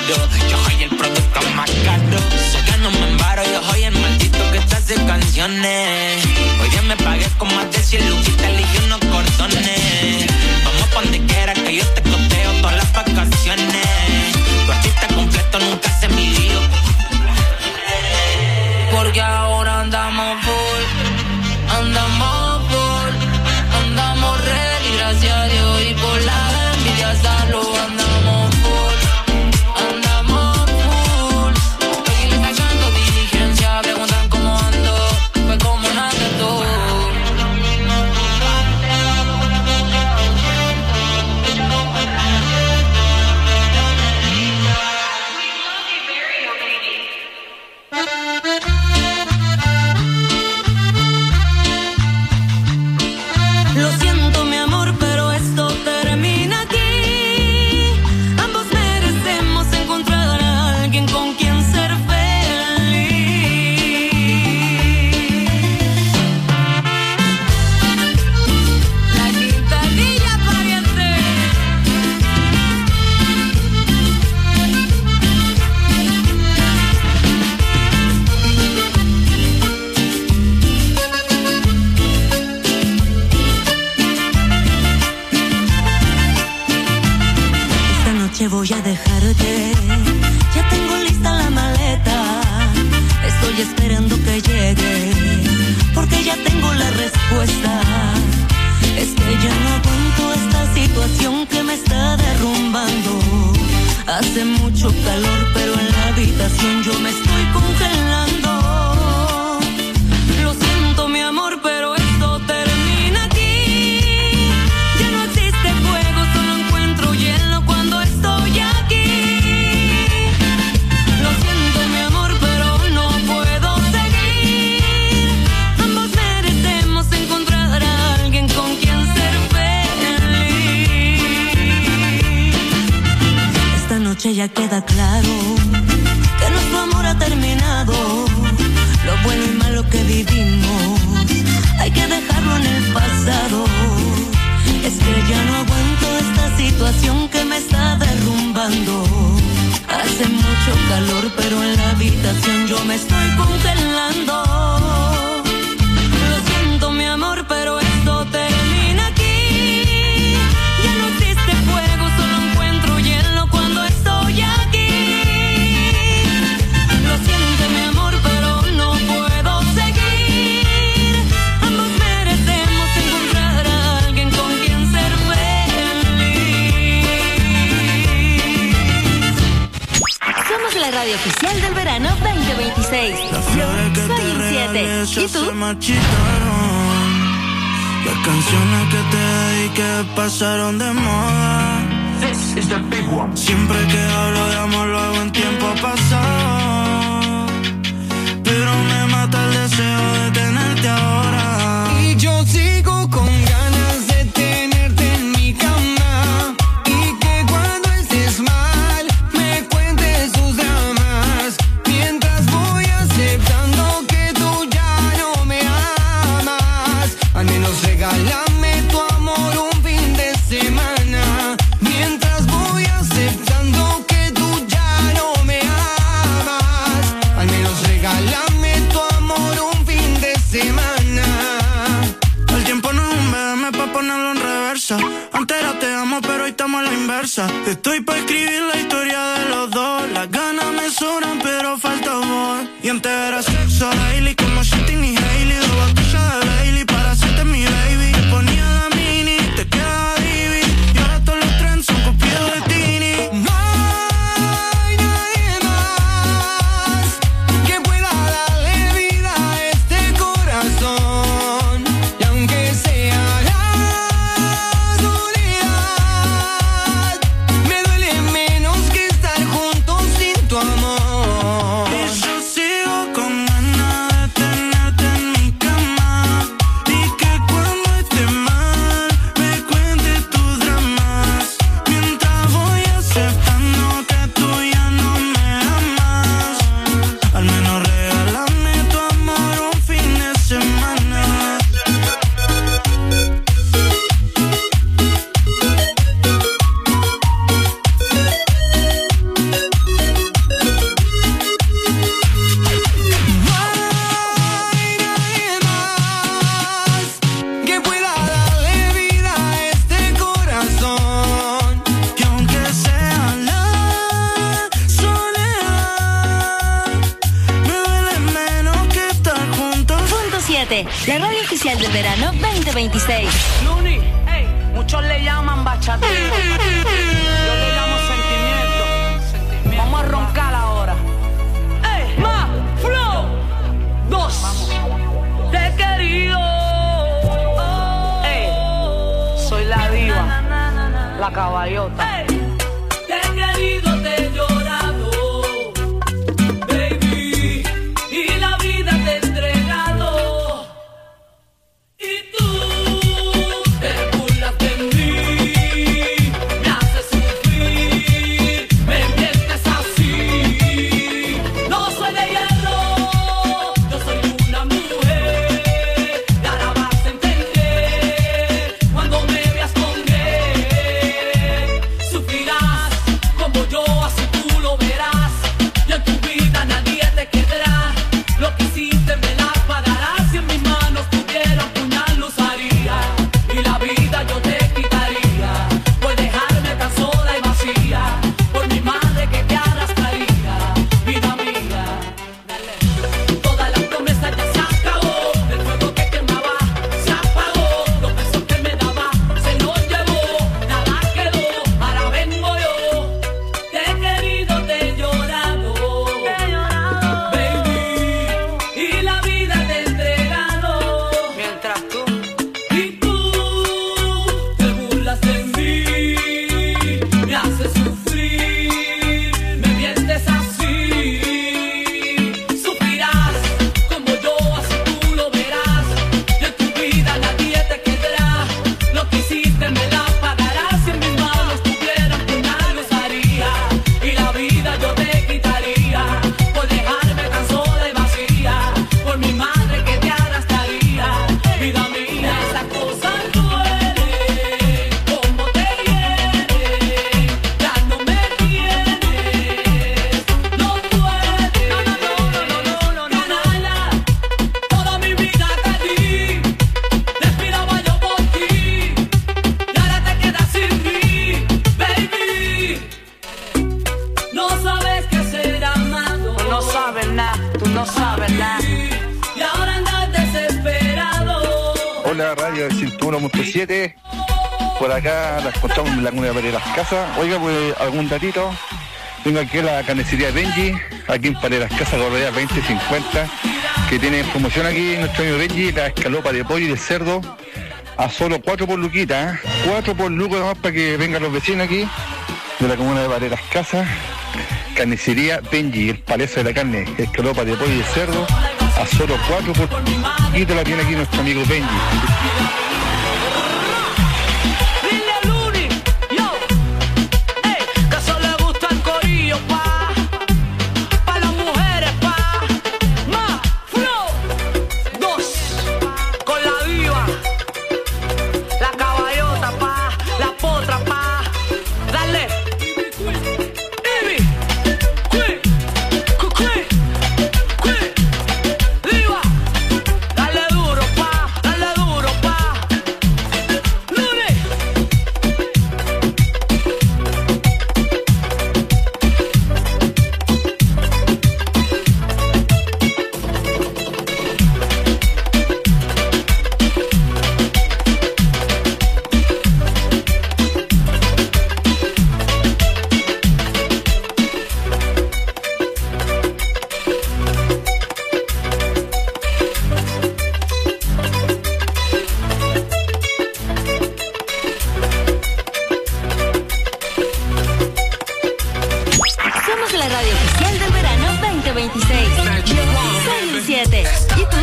caro. Yo soy el producto más caro. Sé que no me embaro, yo soy el maldito que te hace canciones. Hoy día me pagué con más de cien luquitas, elegí unos cordones. Vamos pa' donde quiera que yo te coteo todas las vacaciones. Tu artista completo nunca se midió. Porque ahora andamos full, andamos full, andamos ready, gracias a Dios y por la envidia salud. Andamos full, andamos full. Estoy le sacando diligencia, preguntan cómo ando, pues como nada tú. Lo siento, mi amor, pero esto termina aquí. Ambos merecemos encontrar a alguien con quien ser feliz. La quintanilla pariente. Esta noche voy a dejarte. Ya tengo lista la maleta. Estoy esperando que llegue, porque ya tengo la respuesta. Es que ya no aguanto esta situación que me está derrumbando. Hace mucho calor, pero en la habitación yo me estoy congelando. Lo siento, mi amor, pero esto termina aquí. Ya no existe fuego, solo encuentro hielo cuando estoy aquí. Lo siento, mi amor, pero no puedo seguir. Ambos merecemos encontrar a alguien con quien ser feliz. Esta noche ya queda claro que nuestro amor ha terminado. Lo bueno y malo que vivimos hay que dejarlo en el pasado. Es que ya no aguanto esta situación que me está derrumbando. Hace mucho calor, pero en la habitación yo me estoy congelando. Lo siento, mi amor, pero esto termina aquí. Ya no existe fuego, solo encuentro hielo cuando estoy aquí. Lo siento, mi amor, pero no puedo seguir. Ambos merecemos encontrar a alguien con quien ser feliz. Somos la radio oficial del verano veinte veintiséis. Yo soy el siete. ¿Y tú? Se marchitaron. Las canciones que te dediqué pasaron de moda. Siempre que hablo de amor lo hago en tiempo pasado. Pero me mata el deseo de tenerte ahora. Y yo sigo con ganas de tenerte en mi cama. Y que cuando estés mal me cuentes tus dramas. Mientras voy aceptando que tú ya no me amas. Al menos regálame tu amor un fin de semana. Mientras voy aceptando que tú ya no me amas. Al menos regálame tu amor un fin de semana. El tiempo no es un B M pa' ponerlo en reversa. Antes era te amo, pero hoy estamos a la inversa. Estoy pa' escribir la historia de los dos. Las ganas me sobran, pero falta amor. Y antes era sexo daily, como Shitty y Hailey. Dos botellas de Bailey para hacerte mi baby. Te ponía la mini, te quedaba divi. Y ahora todos los trends son copiados de Tini. No hay nadie más que pueda darle vida a este corazón. Y aunque sea la soledad, me duele menos que estar juntos sin la radio oficial del verano veinte veintiséis. Luni, hey, muchos le llaman bachatero. Yo le llamo sentimiento. sentimiento. Vamos a roncar ahora. Hey, más, flow, dos. Te he querido. Hey, soy la diva, la caballota. Hey, te he querido, te he llorado. Baby, y la vida te he entregado. Y tú te burlas de mí, me haces sufrir, me mientes así. No soy de hierro, yo soy una mujer. Y ahora vas a entender cuando me veas con él. Sufrirás como yo, así tú lo verás. Y en tu vida nadie te quedará. Lo que hiciste me la pagarás. Si en mis manos tuviera un puñal lo usaría. Y la vida yo te quitaría. Por dejarme tan sola y vacía. Por mi madre que te arrastraría. Vida mía, dale. Todas las promesas ya se acabó. El fuego que quemaba se apagó. Los besos que me daba se los llevó. Nada quedó, ahora vengo yo. Te he querido, te he llorado. Baby, y la vida te he entregado. Mientras tú, y tú te burlas de mí, me haces sufrir, me mientes así. Sufrirás como yo, así tú lo verás. Y en tu vida nadie te quedará. Lo que hiciste me la pagarás. Si en mis manos tuviera un puñal lo usaría. Y la vida yo te quitaría. Por dejarme tan sola y vacía. Por mi madre que te arrastraría. Vida mía, esas cosas duelen. Como te hieren. Ya no me tienes. No puedes. No, no, no, no, no, no, no, nada. Toda mi vida te di. Respiraba yo por ti. Y ahora te quedas sin mí, baby. No sabes qué ser amado. Tú no sabes nada, tú no sabes nada. Y ahora andas desesperado. Hola, radio ciento uno punto siete. Por acá las contamos en la comunidad de Pareras Casas. Oiga, pues algún datito. Tengo aquí la carnicería Benji, aquí en Pareras Casas, Correa veinte cincuenta, que tiene en promoción aquí nuestro amigo Benji, la escalopa de pollo y de cerdo, a solo cuatro por luquita, ¿eh? cuatro por lucas nomás para que vengan los vecinos aquí, de la comuna de Pareras Casas. Carnicería Benji, el palacio de la carne, escalopa de pollo y de cerdo, a solo cuatro por luquita la tiene aquí nuestro amigo Benji. Dile a Luni, yo, ey, que eso le gusta el corillo, pa, pa las mujeres, pa, más, flow, dos, con la diva, la caballota, pa, la potra, pa, dale, Ivy, Queen, Queen, Queen, diva, dale duro, pa, dale duro, pa, Luni. Somos la radio oficial del verano veinte veintiséis. Soy un siete. ¿Y tú?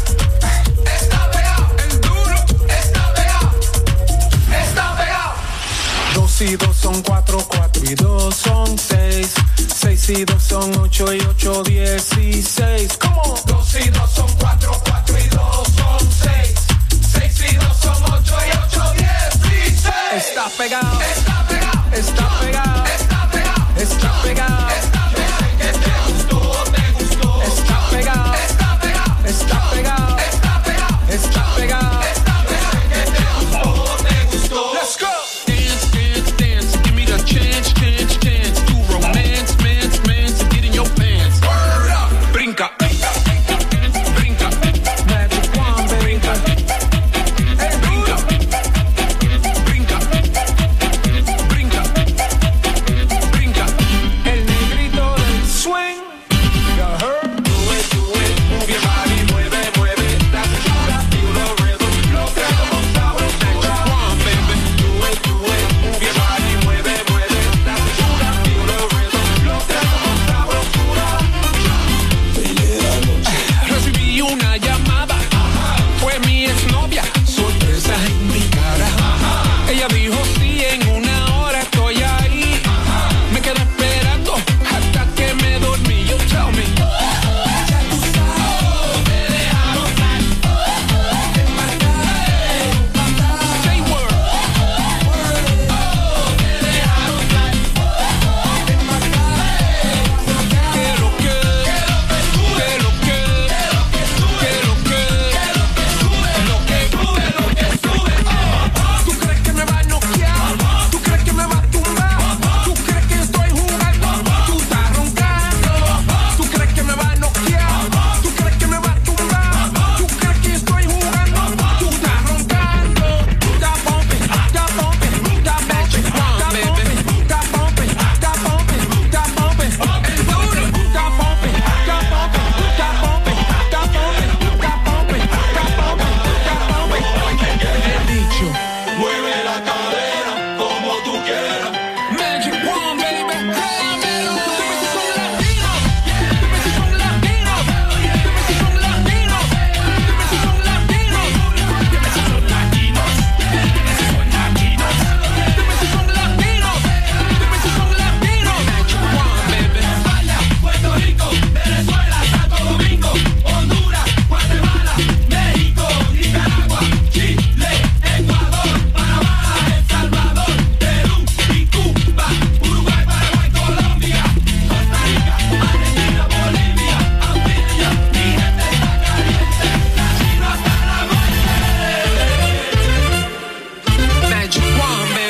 Dos y dos son cuatro, cuatro y dos son seis. Seis y dos son ocho y ocho dieciséis. ¿Cómo? Dos y dos son cuatro, cuatro y dos son seis. Seis y dos son ocho y ocho dieciséis. Está pegado, está pegado, está pegado, está pegado, está pegado. Que te gustó, te gustó. Está pegado, está pegado, está pegado, está pegado, está pegado. Que te gustó, te gustó. Let's go. Dance, dance, dance. Give me the chance, chance, chance to romance, mance, mance, and get in your pants. Word up. Brinca, brinca, brinca, brinca. Magic wand, brinca.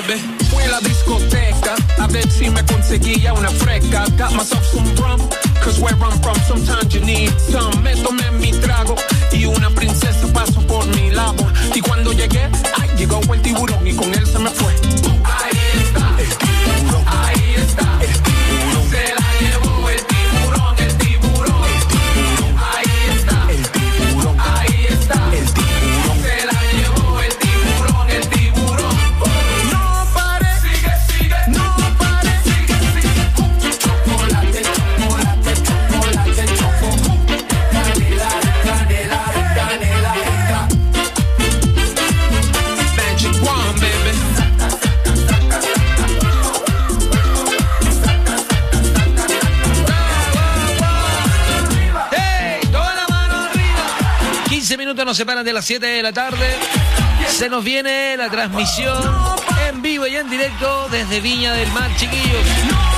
baby. Fui a la discoteca a ver si me conseguía una fresca. Got myself some rum, cause where I'm from sometimes you need some. Me tomé mi trago y una princesa pasó por mi lado. Y cuando llegué, ay, llegó el tiburón y con él se me fue. Ahí está, el tiburón. Ahí está, el tiburón. Se la llevó el tiburón, el tiburón. El tiburón. Ahí está, el tiburón. Ahí está, el tiburón. Se la llevó el tiburón, el tiburón. No pare, sigue, sigue. No pare, sigue, sigue. Chocolate, chocolate, chocolate, choco. Canela, canela, canela. Magic wand, baby. quince minutos nos separan de las siete de la tarde. Se nos viene la transmisión en vivo y en directo desde Viña del Mar, chiquillos.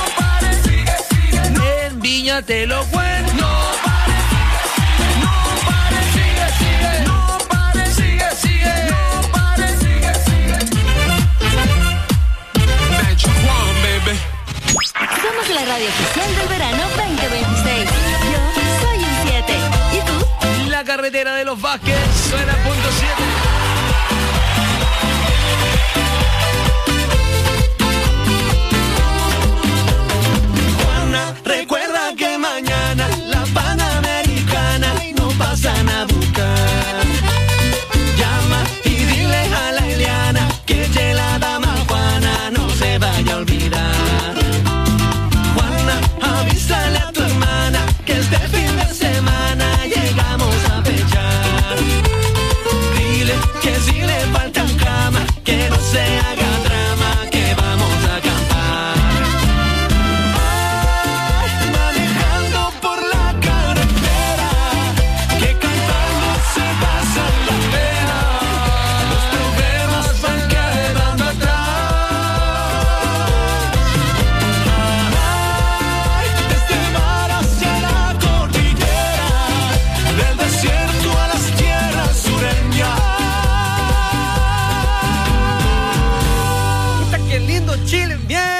En Viña te lo cuento. Somos la radio oficial del verano veinte veintiséis. Yo soy un siete. ¿Y tú? La carretera de los Vázquez suena punto siete. Juana, recuerda que mañana la Panamericana no pasan a buscar. Llama y dile a la Eliana que ye la dama Juana no se vaya a olvidar. Juana, avísale a tu hermana que este fin de semana llegamos a pechar. Dile que si le faltan cama, que no se haga drama, que vamos a acampar. Ay, manejando por la carretera, que cantando se pasa la pena. Los problemas van quedando atrás. Ay, desde el mar hacia la cordillera, del desierto a las tierras sureñas. Puta, qué lindo Chile, mierda.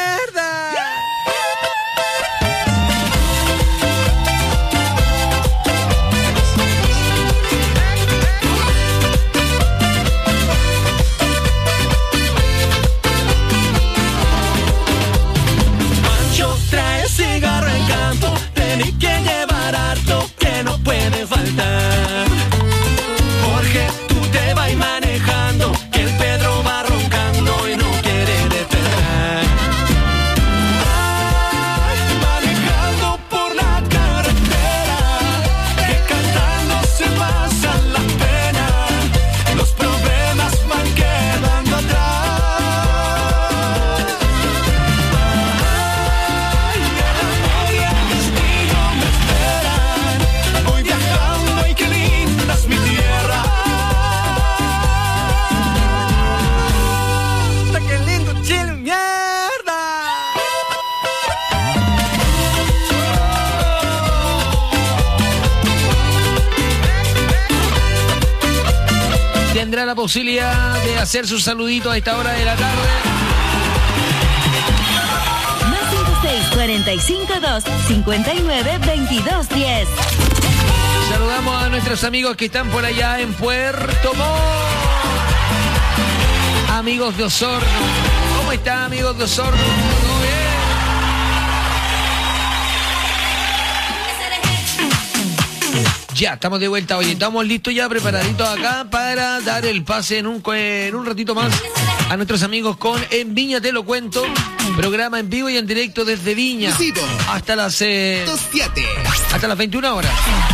Pancho trae cigarro en campo, tenés que llevar harto que no puede faltar. Jorge, tú te vas manejando, que el Pedro va roncando y no quiere despertar. Ay, manejando por la carretera, que cantando se pasan las penas, los problemas van quedando atrás. Ay, el amor y el destino me esperan, voy viajando y qué linda es mi tierra. Puta, qué lindo Chile, mierda. Tendrá la posibilidad de hacer su saludito a esta hora de la tarde. Más cinco seis cuarenta y cinco dos cincuenta y nueve veintidós diez. Saludamos a nuestros amigos que están por allá en Puerto Montt. Amigos de Osorno. ¿Cómo están, amigos de Osorno? ¿Todo bien? Ya, estamos de vuelta. Oye, estamos listos ya, preparaditos acá para dar el pase en un, en un ratito más a nuestros amigos con En Viña Te Lo Cuento. Programa en vivo y en directo desde Viña. Hasta las, eh, hasta las veintiuna horas.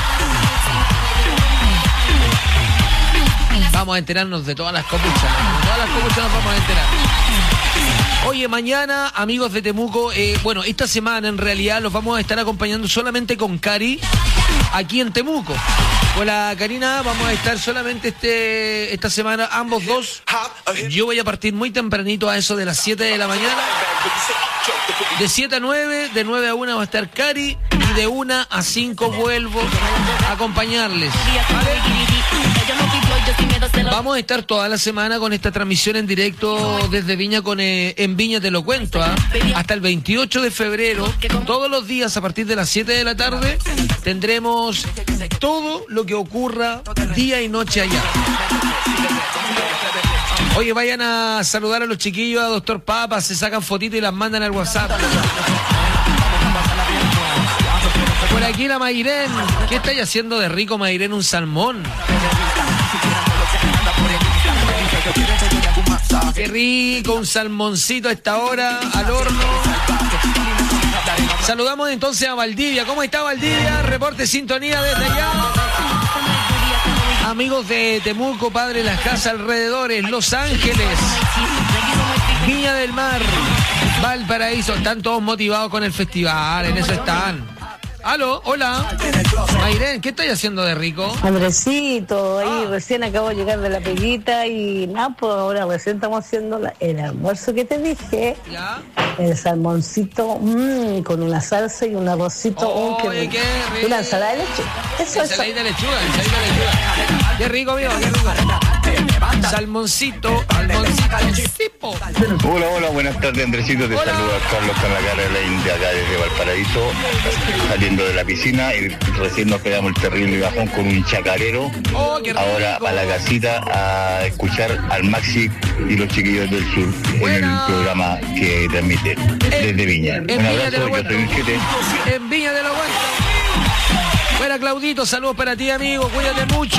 Vamos a enterarnos de todas las copuchas. De todas las copuchas nos vamos a enterar. Oye, mañana, amigos de Temuco, eh, bueno, esta semana en realidad los vamos a estar acompañando solamente con Cari aquí en Temuco. Con la Karina vamos a estar solamente este esta semana, ambos dos. Yo voy a partir muy tempranito a eso de las siete de la mañana. De siete a nueve, de nueve a una va a estar Cari y de una a cinco vuelvo a acompañarles. ¿Vale? Vamos a estar toda la semana con esta transmisión en directo desde Viña con eh, en Viña Te Lo Cuento, ¿ah? Hasta el veintiocho de febrero, todos los días a partir de las siete de la tarde, tendremos todo lo que ocurra día y noche allá. Oye, vayan a saludar a los chiquillos, a Doctor Papa, se sacan fotitos y las mandan al WhatsApp. Por aquí la Mairén. ¿Qué estáis haciendo de rico, Mairén? Un salmón. Qué rico, un salmoncito a esta hora, al horno. Saludamos entonces a Valdivia. ¿Cómo está Valdivia? Reporte sintonía desde allá. Amigos de Temuco, Padre Las Casas, alrededores, Los Ángeles, Viña del Mar, Valparaíso. Están todos motivados con el festival, en eso están. Aló, hola. Mairén, ¿qué estáis haciendo de rico? Andresito, ahí ah. recién acabo de llegar de la peguita y nada, pues ahora recién estamos haciendo la, el almuerzo que te dije. ¿Ya? El salmoncito mmm, con una salsa y un arrocito. Oh, oh, qué, qué rico. Una ensalada de leche. Eso es. Ensalada de lechuga, ensalada de lechuga. Qué rico, amigo, qué rico. Salmoncito, salmoncito. Hola, hola, buenas tardes, Andresito. Te saluda Carlos Canacarelén de acá desde Valparaíso, saliendo de la piscina y recién nos pegamos el terrible bajón con un chacarero. Oh, ahora a la casita a escuchar al Maxi y los chiquillos del sur en el programa que transmite desde Viña. En un Viña abrazo, yo soy un siete. En Viña de los Buenos. Buena, Claudito, saludos para ti, amigo, cuídate mucho.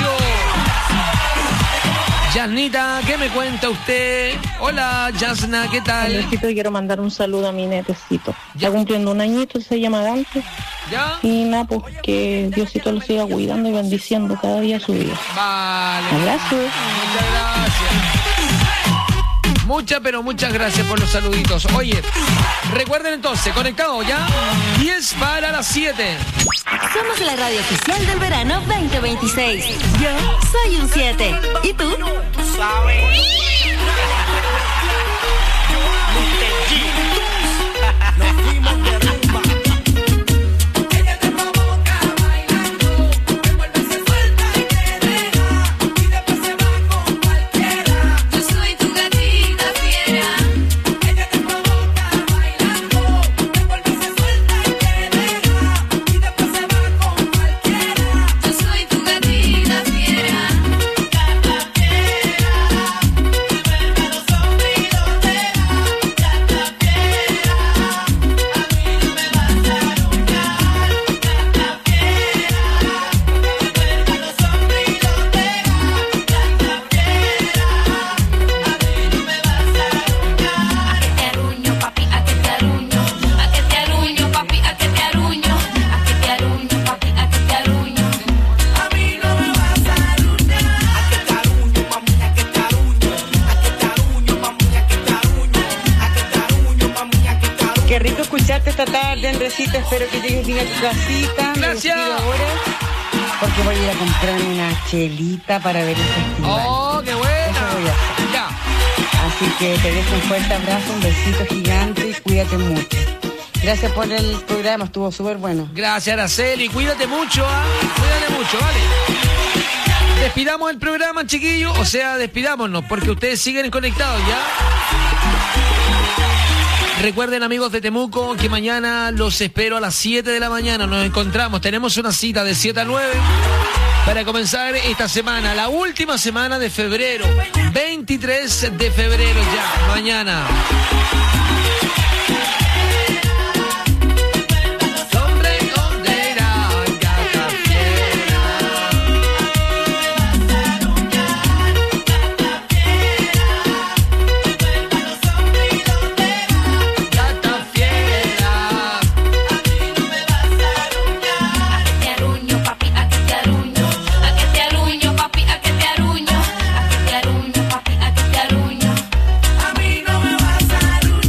Yasnita, ¿qué me cuenta usted? Hola, Yasna, ¿qué tal? Andresito, quiero mandar un saludo a mi netecito. Ya cumpliendo un añito, se llama Dante. ¿Ya? Y nada, pues que Diosito lo siga cuidando y bendiciendo cada día su vida. Vale. Abrazo. Muchas gracias. Muchas, pero muchas gracias por los saluditos. Oye, recuerden entonces, conectados ya, diez para las siete. Somos la radio oficial del verano veinte veintiséis. Yo soy un siete. ¿Y tú? Tú sabes. Nos fuimos de rumba. Ella te provoca bailando, te vuelve se suelta y te deja, y después se va con cualquiera. Yo soy tu gatita fiera. Ella te provoca bailando, te vuelve se suelta y te deja, y después se va con cualquiera. Yo soy tu gatita fiera. Gata fiera, que vuelve los hombres y los deja. Gata fiera. Qué rico escucharte esta tarde, Andresito. Espero que llegues bien a tu casita. Gracias. Ahora porque voy a ir a comprarme una chelita para ver el festival. ¡Oh, qué buena! Eso voy a hacer. Ya. Así que te dejo un fuerte abrazo, un besito gigante y cuídate mucho. Gracias por el programa, estuvo súper bueno. Gracias, Araceli. Cuídate mucho, ¿ah? Cuídate mucho, ¿vale? Despidamos el programa, chiquillos. O sea, despidámonos, porque ustedes siguen conectados, ¿ya? Recuerden, amigos de Temuco, que mañana los espero a las siete de la mañana. Nos encontramos, tenemos una cita de siete a nueve para comenzar esta semana, la última semana de febrero, veintitrés de febrero ya, mañana. A mí no me vas a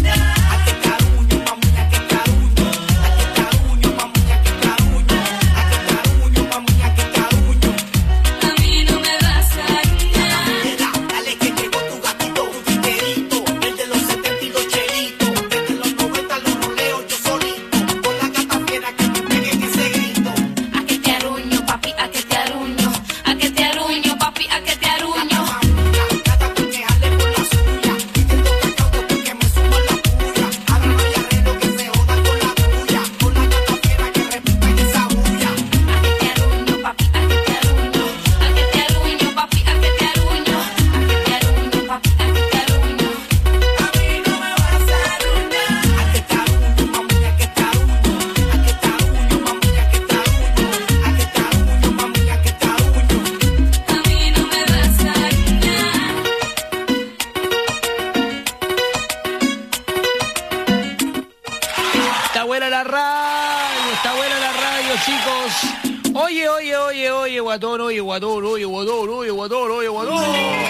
buena la radio, está buena la radio, chicos. Oye, oye, oye, oye, guatón, oye, guatón, oye, guatón, oye, guatón, oye, guatón.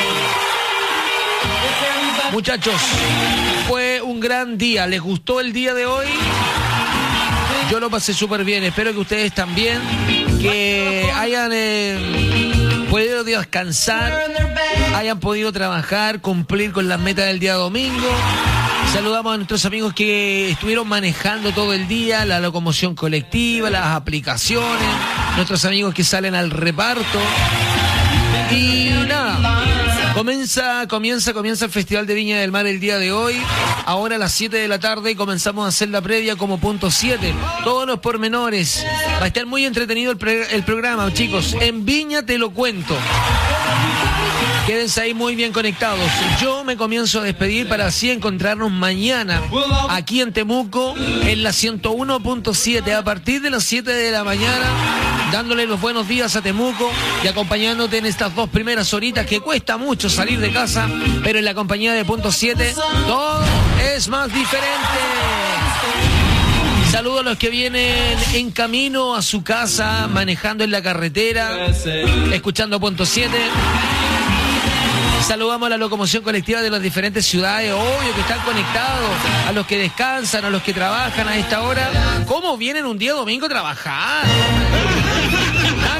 Muchachos, fue un gran día. ¿Les gustó el día de hoy? Yo lo pasé súper bien. Espero que ustedes también, que hayan eh, podido descansar, hayan podido trabajar, cumplir con las metas del día domingo. Saludamos a nuestros amigos que estuvieron manejando todo el día, la locomoción colectiva, las aplicaciones, nuestros amigos que salen al reparto. Y nada, comienza, comienza, comienza el Festival de Viña del Mar el día de hoy. Ahora a las siete de la tarde comenzamos a hacer la previa como punto siete. Todos los pormenores. Va a estar muy entretenido el, pre- el programa, chicos. En Viña te lo cuento. Quédense ahí muy bien conectados. Yo me comienzo a despedir para así encontrarnos mañana aquí en Temuco en la ciento uno punto siete a partir de las siete de la mañana, dándole los buenos días a Temuco y acompañándote en estas dos primeras horitas que cuesta mucho salir de casa, pero en la compañía de punto siete todo es más diferente. Saludos a los que vienen en camino a su casa, manejando en la carretera, escuchando punto siete. Saludamos a la locomoción colectiva de las diferentes ciudades, obvio que están conectados, a los que descansan, a los que trabajan a esta hora. ¿Cómo vienen un día domingo a trabajar? Nada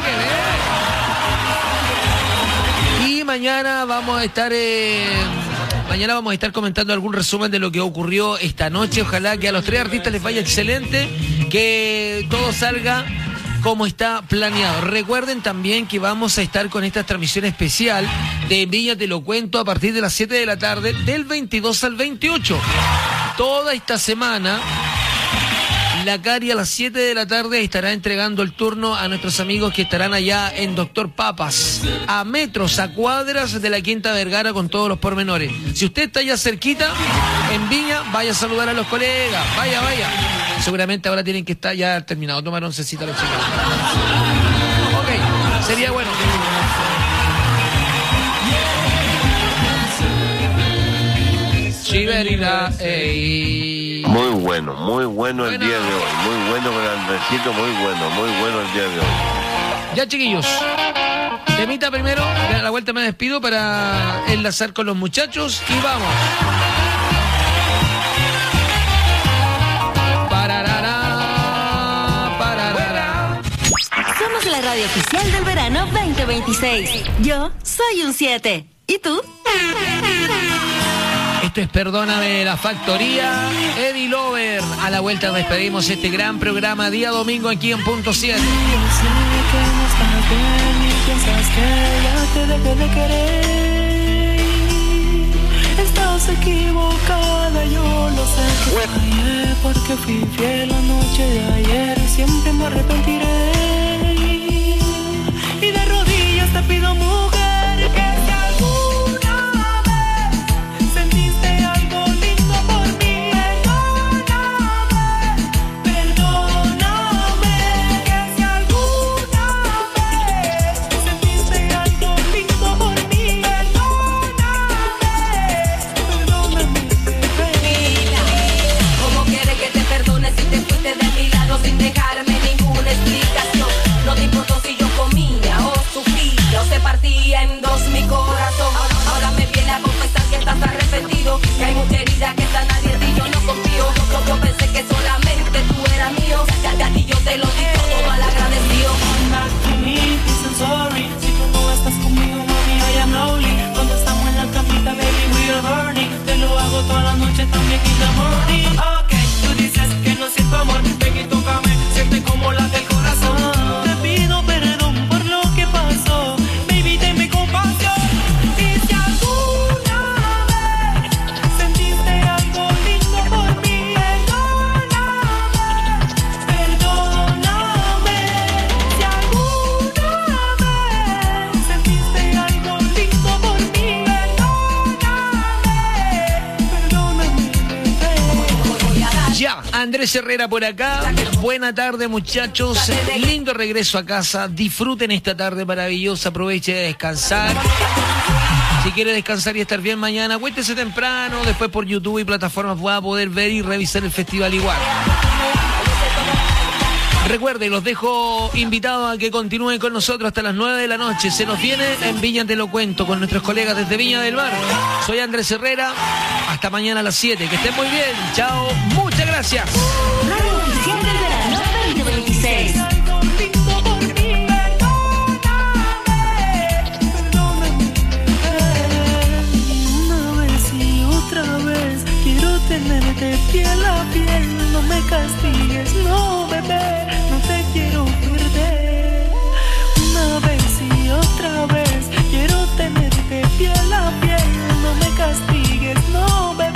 que ver. Y mañana vamos a estar... Eh, Mañana vamos a estar comentando algún resumen de lo que ocurrió esta noche. Ojalá que a los tres artistas les vaya excelente, que todo salga como está planeado. Recuerden también que vamos a estar con esta transmisión especial de Viña Te Lo Cuento a partir de las siete de la tarde, del veintidós al veintiocho. Toda esta semana, la Cari a las siete de la tarde estará entregando el turno a nuestros amigos que estarán allá en Doctor Papas, a metros, a cuadras de la Quinta Vergara, con todos los pormenores. Si usted está allá cerquita, en Viña, vaya a saludar a los colegas, vaya, vaya. Seguramente ahora tienen que estar ya terminado, tomar oncecita los chicos. Ok, sería bueno. Chiverina, ey. Muy bueno, muy bueno el día de hoy. Muy bueno, grandecito, muy bueno, muy bueno el día de hoy. Ya, chiquillos. Temita primero, a la vuelta me despido para enlazar con los muchachos y vamos. Pararara, pararara. Somos la radio oficial del verano veinte veintiséis. Yo soy un siete. ¿Y tú? Esto es Perdóname, la Factoría, Eddie Lover. A la vuelta despedimos este gran programa día domingo aquí en Punto siete. Piensas que ya te dejé de querer. Estás equivocada, yo lo sé que fallé, porque fui fiel la noche de ayer y siempre me arrepentiré. Y de rodillas te pido, mujer, que si alguna vez sentiste algo lindo por mí, perdóname, perdóname, que si alguna vez sentiste algo lindo por mí, perdóname, perdóname. ¿Cómo quieres que te perdone si te fuiste de mi lado sin dejarme ninguna explicación? No te importó si yo comía o sufría o se partía en dos mi corazón. Ahora me viene a confesar que estás arrepentido, que hay mucha herida que está nadie y yo no confío. Yo, yo pensé que solamente tú eras mío, ya, ya, y yo te lo digo todo mal agradecido. Come back to me, dicen sorry. Si tú no estás conmigo, mami, I am lonely. Cuando estamos en la camita, baby, we are burning. Te lo hago toda la noche, también in the morning. Ok, tú dices que no siento amor, ven y tócame, siente como la del corazón. Te pido perdón por lo que pasó, baby, tenme compasión. Y si alguna vez sentiste algo lindo por mí, perdóname, perdóname. Si alguna vez sentiste algo lindo por mí, perdóname, perdóname. Ya, Andrés Herrera por acá. Buena tarde, muchachos. Lindo regreso a casa. Disfruten esta tarde maravillosa. Aproveche de descansar. Si quiere descansar y estar bien mañana, acuéstese temprano. Después por YouTube y plataformas va a poder ver y revisar el festival igual. Recuerde, los dejo invitados a que continúen con nosotros hasta las nueve de la noche. Se nos viene en Viña Te Lo Cuento con nuestros colegas desde Viña del Mar. Soy Andrés Herrera. Hasta mañana a las siete. Que estén muy bien. Chao. Muchas gracias. Radio Oficial del Verano veinte veintiséis. Una vez y otra vez quiero tenerte piel a piel. No me castigues, no bebé, no te quiero perder. Una vez y otra vez quiero tenerte piel a piel. No me castigues, no bebé.